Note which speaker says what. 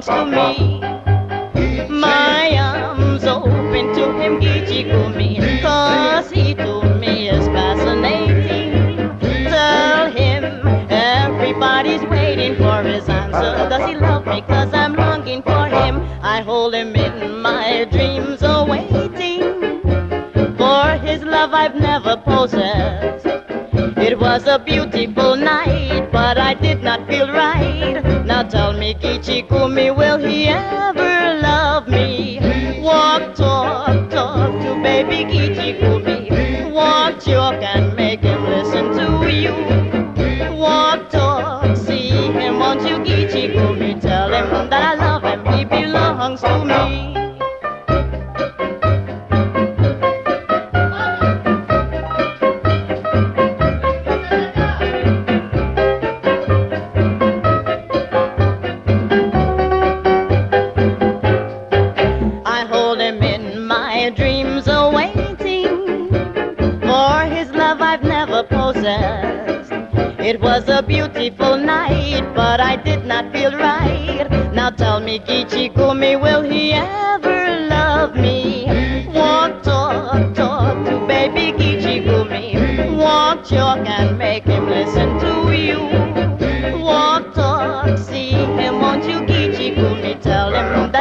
Speaker 1: belongs to me. My arms open to him, Gichigumi, 'cause he to me is fascinating. Tell him everybody's waiting for his answer. Does he love me? 'Cause I'm longing for him. I hold him in my dreams, awaiting for his love I've never possessed. It was a beautiful night, but I did not feel right. Now tell me, Gichigumi, will he ever love me? Walk, talk, talk to baby Gichigumi. Walk, talk, and make him listen to you. Walk, talk, see him, won't you, Gichigumi? Tell him that I love him, he belongs to me. Dreams awaiting for his love I've never possessed. It was a beautiful night, but I did not feel right. Now tell me, Gichigumi, will he ever love me? Walk, talk, talk to baby Gichigumi. Walk, talk, and make him listen to you. Walk, talk, see him, won't you, Gichigumi? Tell him that